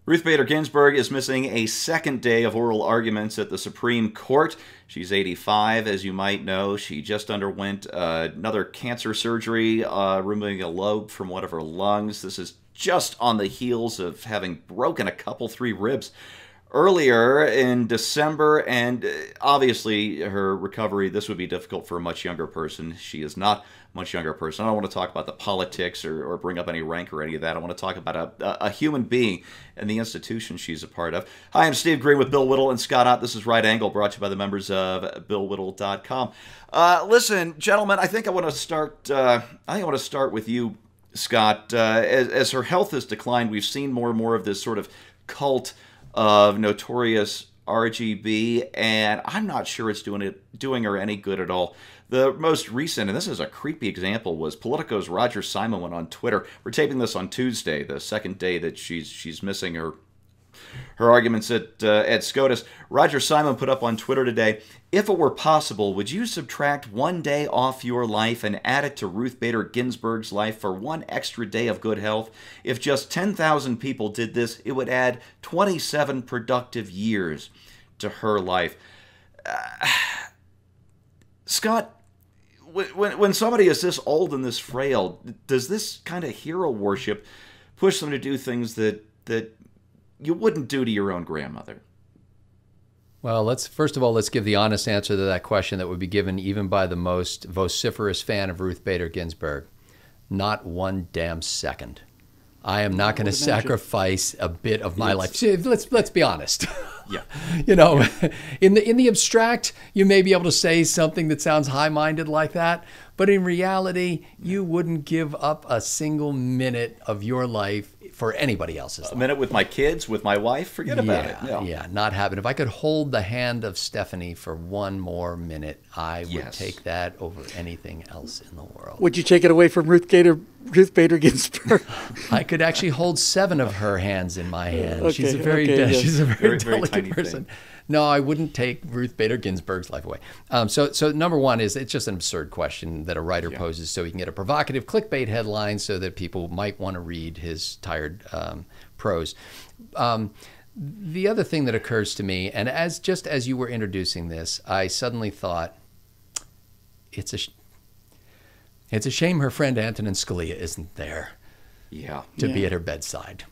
Ruth Bader Ginsburg is missing a second day of oral arguments at the Supreme Court. She's 85, as you might know. She just underwent another cancer surgery, removing a lobe from one of her lungs. This is just on the heels of having broken three ribs earlier in December, and obviously her recovery, this would be difficult for a much younger person. She is not a much younger person. I don't want to talk about the politics or bring up any rank or any of that. I want to talk about a human being and the institution she's a part of. Hi, I'm Steve Green with Bill Whittle and Scott Ott. This is Right Angle, brought to you by the members of BillWhittle.com. Listen, gentlemen, I think I want to start with you, Scott. As her health has declined, we've seen more and more of this sort of cult of notorious RGB, and I'm not sure it's doing her any good at all. The most recent, and this is a creepy example, was Politico's Roger Simon went on Twitter. We're taping this on Tuesday, the second day that she's missing her arguments at SCOTUS. Roger Simon put up on Twitter today, if it were possible, would you subtract one day off your life and add it to Ruth Bader Ginsburg's life for one extra day of good health? If just 10,000 people did this, it would add 27 productive years to her life. Scott, when somebody is this old and this frail, does this kind of hero worship push them to do things that you wouldn't do to your own grandmother? Well, let's give the honest answer to that question that would be given even by the most vociferous fan of Ruth Bader Ginsburg. Not one damn second. I am not going to sacrifice a bit of my life. Let's be honest. Yeah. In the abstract, you may be able to say something that sounds high-minded like that, but in reality, you wouldn't give up a single minute of your life for anybody else's life. A minute with my kids, with my wife, forget about it. Yeah, not having. If I could hold the hand of Stephanie for one more minute, I would take that over anything else in the world. Would you take it away from Ruth Bader Ginsburg? I could actually hold 7 of her hands in my hand. Okay, she's a very delicate person. Thing. No, I wouldn't take Ruth Bader Ginsburg's life away. So number one is it's just an absurd question that a writer poses so he can get a provocative clickbait headline so that people might want to read his tired prose. The other thing that occurs to me, and as you were introducing this, I suddenly thought, it's a shame her friend Antonin Scalia isn't there to be at her bedside.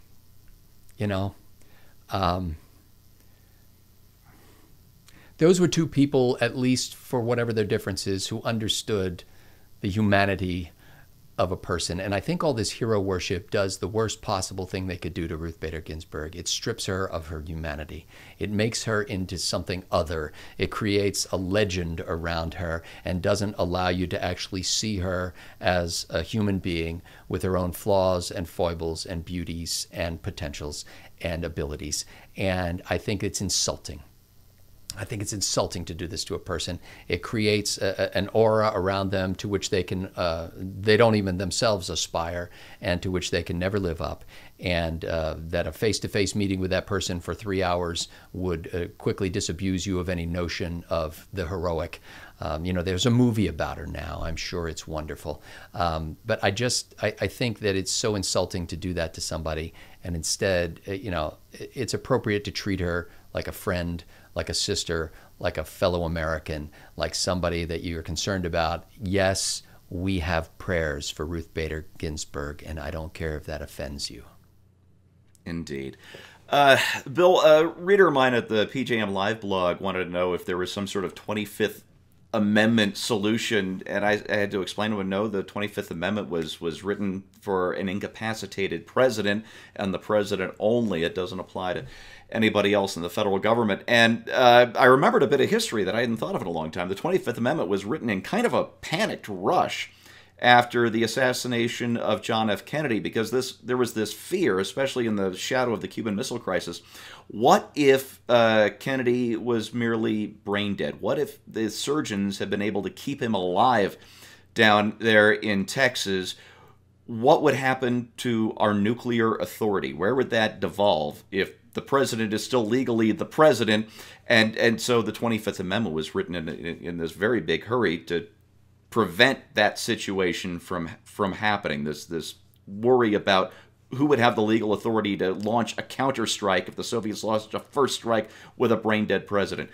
Those were two people, at least for whatever their differences, who understood the humanity of a person. And I think all this hero worship does the worst possible thing they could do to Ruth Bader Ginsburg. It strips her of her humanity. It makes her into something other. It creates a legend around her and doesn't allow you to actually see her as a human being with her own flaws and foibles and beauties and potentials and abilities. And I think it's insulting. I think it's insulting to do this to a person. It creates an aura around them to which they don't even themselves aspire, and to which they can never live up. And that a face-to-face meeting with that person for 3 hours would quickly disabuse you of any notion of the heroic. There's a movie about her now. I'm sure it's wonderful. But I think that it's so insulting to do that to somebody. And instead, it's appropriate to treat her like a friend, like a sister, like a fellow American, like somebody that you're concerned about. Yes, we have prayers for Ruth Bader Ginsburg, and I don't care if that offends you. Indeed. Bill, a reader of mine at the PJM Live blog wanted to know if there was some sort of 25th Amendment solution, and I had to explain to him, no, the 25th Amendment was written for an incapacitated president and the president only. It doesn't apply to anybody else in the federal government. And I remembered a bit of history that I hadn't thought of in a long time. The 25th Amendment was written in kind of a panicked rush after the assassination of John F. Kennedy, because there was this fear, especially in the shadow of the Cuban Missile Crisis. What if Kennedy was merely brain dead? What if the surgeons had been able to keep him alive down there in Texas? What would happen to our nuclear authority? Where would that devolve if the president is still legally the president? And so the 25th Amendment was written in this very big hurry to prevent that situation from happening. This worry about who would have the legal authority to launch a counterstrike if the Soviets launched a first strike with a brain-dead president?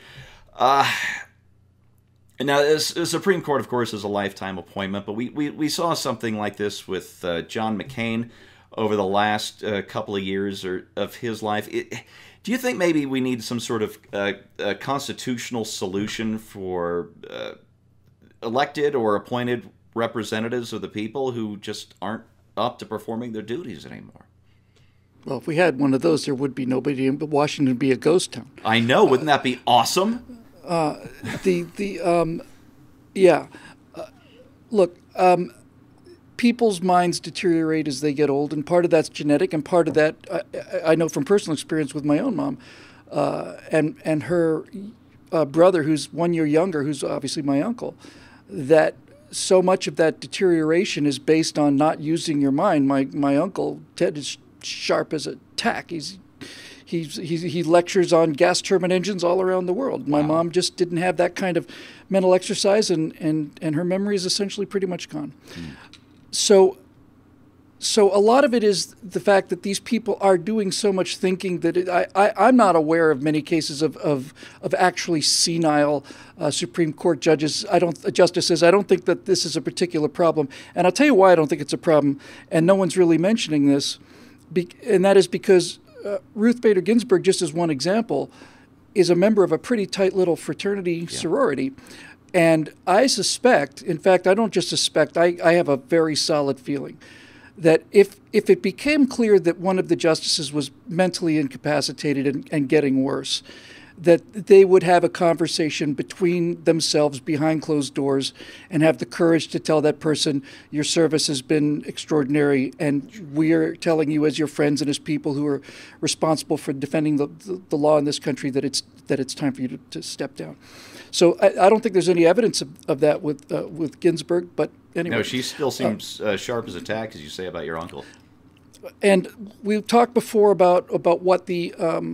Now, the Supreme Court, of course, is a lifetime appointment, but we saw something like this with John McCain over the last couple of years of his life. Do you think maybe we need some sort of constitutional solution for elected or appointed representatives of the people who just aren't up to performing their duties anymore? Well, if we had one of those, there would be nobody in Washington would be a ghost town. I know. Wouldn't that be awesome? Look, people's minds deteriorate as they get old, and part of that's genetic, and part of that I know from personal experience with my own mom, and her brother, who's 1 year younger, who's obviously my uncle, that so much of that deterioration is based on not using your mind. My uncle Ted is sharp as a tack. He lectures on gas turbine engines all around the world. My mom just didn't have that kind of mental exercise, and her memory is essentially pretty much gone. So a lot of it is the fact that these people are doing so much thinking that I'm not aware of many cases of actually senile Supreme Court justices. I don't think that this is a particular problem, and I'll tell you why I don't think it's a problem. And no one's really mentioning this, and that is because Ruth Bader Ginsburg, just as one example, is a member of a pretty tight little fraternity sorority. And I suspect, in fact, I don't just suspect, I have a very solid feeling that if it became clear that one of the justices was mentally incapacitated and getting worse, that they would have a conversation between themselves behind closed doors and have the courage to tell that person, your service has been extraordinary, and we are telling you as your friends and as people who are responsible for defending the law in this country that it's time for you to step down. So I don't think there's any evidence of that with Ginsburg, but anyway. No, she still seems sharp as a tack, as you say about your uncle. And we've talked before about what the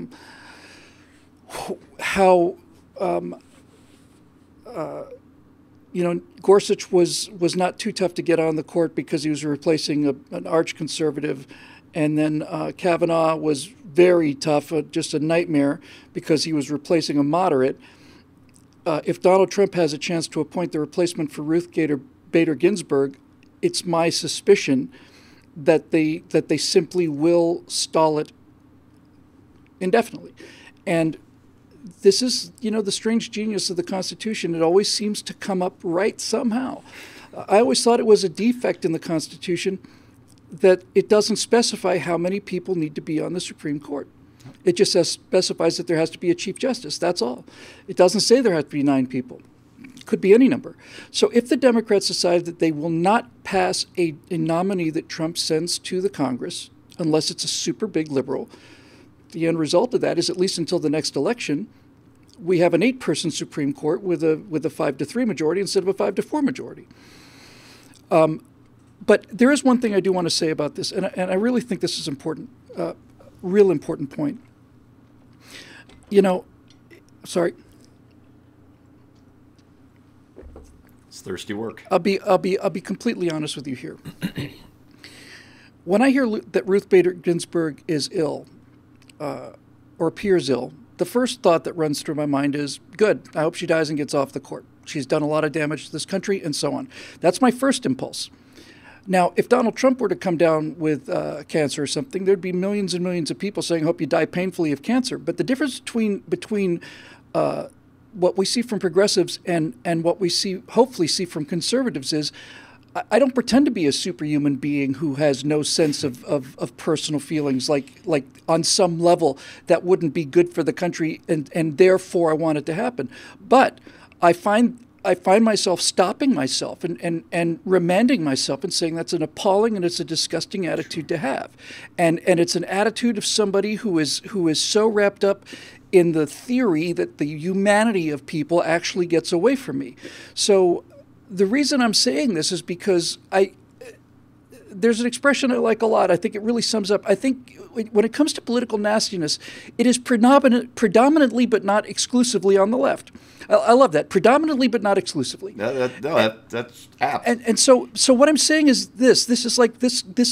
Gorsuch was not too tough to get on the court because he was replacing an arch conservative, and then Kavanaugh was very tough, just a nightmare because he was replacing a moderate. If Donald Trump has a chance to appoint the replacement for Ruth Bader Ginsburg, it's my suspicion that they simply will stall it indefinitely. And this is, the strange genius of the Constitution. It always seems to come up right somehow. I always thought it was a defect in the Constitution that it doesn't specify how many people need to be on the Supreme Court. It just specifies that there has to be a Chief Justice. That's all. It doesn't say there has to be 9 people. It could be any number. So if the Democrats decide that they will not pass a nominee that Trump sends to the Congress, unless it's a super big liberal, the end result of that is, at least until the next election, we have an 8-person Supreme Court with a 5-3 majority instead of a 5-4 majority. But there is one thing I do want to say about this, and I really think this is important, real important point. Sorry. It's thirsty work. I'll be completely honest with you here. When I hear that Ruth Bader Ginsburg is ill, or appears ill, the first thought that runs through my mind is, good, I hope she dies and gets off the court. She's done a lot of damage to this country, and so on. That's my first impulse. Now, if Donald Trump were to come down with cancer or something, there'd be millions and millions of people saying, hope you die painfully of cancer. But the difference between what we see from progressives and what we hopefully see from conservatives is, I don't pretend to be a superhuman being who has no sense of personal feelings, like on some level that wouldn't be good for the country, and therefore I want it to happen. But I find myself stopping myself and remanding myself and saying that's an appalling and it's a disgusting attitude to have, and it's an attitude of somebody who is so wrapped up in the theory that the humanity of people actually gets away from me. So the reason I'm saying this is because there's an expression I like a lot. I think it really sums up. I think when it comes to political nastiness, it is predominantly but not exclusively on the left. I love that. Predominantly but not exclusively. That's apt. And so what I'm saying is this. This is like this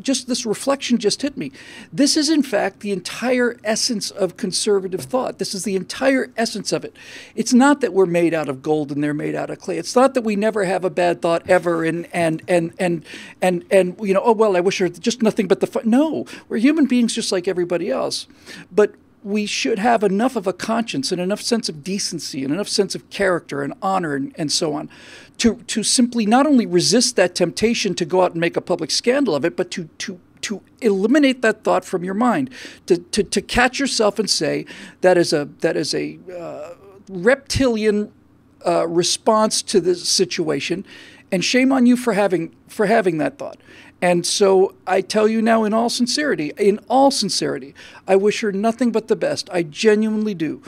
just this reflection just hit me. This is, in fact, the entire essence of conservative thought. This is the entire essence of it. It's not that we're made out of gold and they're made out of clay. It's not that we never have a bad thought ever and you know, oh, well, I wish there was just nothing but the fun. No, we're human beings just like everybody else. But we should have enough of a conscience and enough sense of decency and enough sense of character and honor and so on to simply not only resist that temptation to go out and make a public scandal of it, but to eliminate that thought from your mind, to catch yourself and say that is a reptilian response to the situation, and shame on you for having that thought. And so I tell you now, in all sincerity, I wish her nothing but the best. I genuinely do.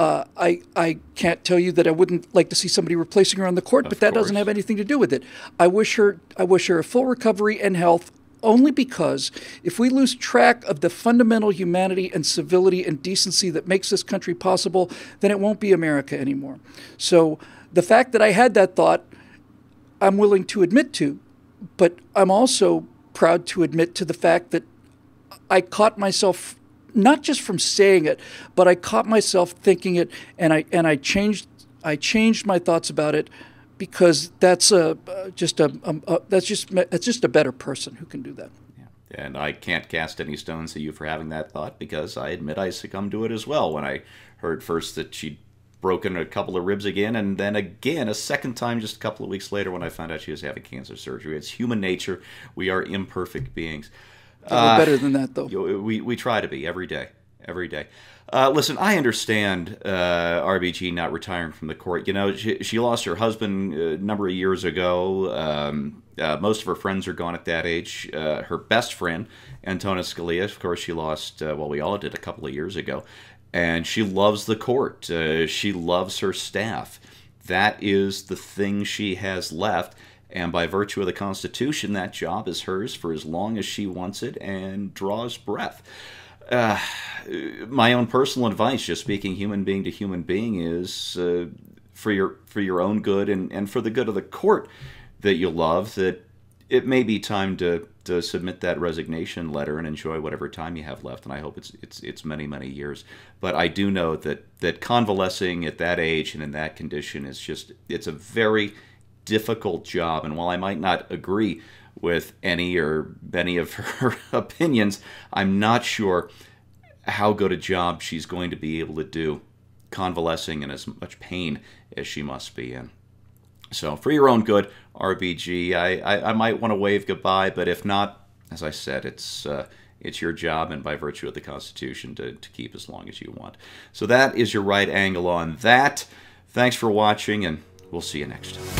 I can't tell you that I wouldn't like to see somebody replacing her on the court, but that doesn't have anything to do with it. I wish her a full recovery and health, only because if we lose track of the fundamental humanity and civility and decency that makes this country possible, then it won't be America anymore. So the fact that I had that thought, I'm willing to admit to, but I'm also proud to admit to the fact that I caught myself not just from saying it, but I caught myself thinking it, and I changed my thoughts about it, because that's just a better person who can do that. Yeah. And I can't cast any stones at you for having that thought, because I admit I succumbed to it as well when I heard first that she'd broken a couple of ribs again, and then again a second time just a couple of weeks later when I found out she was having cancer surgery. It's human nature. We are imperfect beings. We're better than that, though. We try to be every day. Listen, I understand RBG not retiring from the court. You know, she lost her husband a number of years ago. Most of her friends are gone at that age. Her best friend, Antonin Scalia, of course, she lost, we all did a couple of years ago. And she loves the court. She loves her staff. That is the thing she has left. And by virtue of the Constitution, that job is hers for as long as she wants it and draws breath. My own personal advice, just speaking human being to human being, is for your own good and for the good of the court that you love, that it may be time to submit that resignation letter and enjoy whatever time you have left. And I hope it's many, many years. But I do know that convalescing at that age and in that condition it's a very difficult job. And while I might not agree with any or many of her opinions, I'm not sure how good a job she's going to be able to do convalescing in as much pain as she must be in. So for your own good, RBG, I might want to wave goodbye, but if not, as I said, it's your job, and by virtue of the Constitution, to keep as long as you want. So that is your right angle on that. Thanks for watching, and we'll see you next time.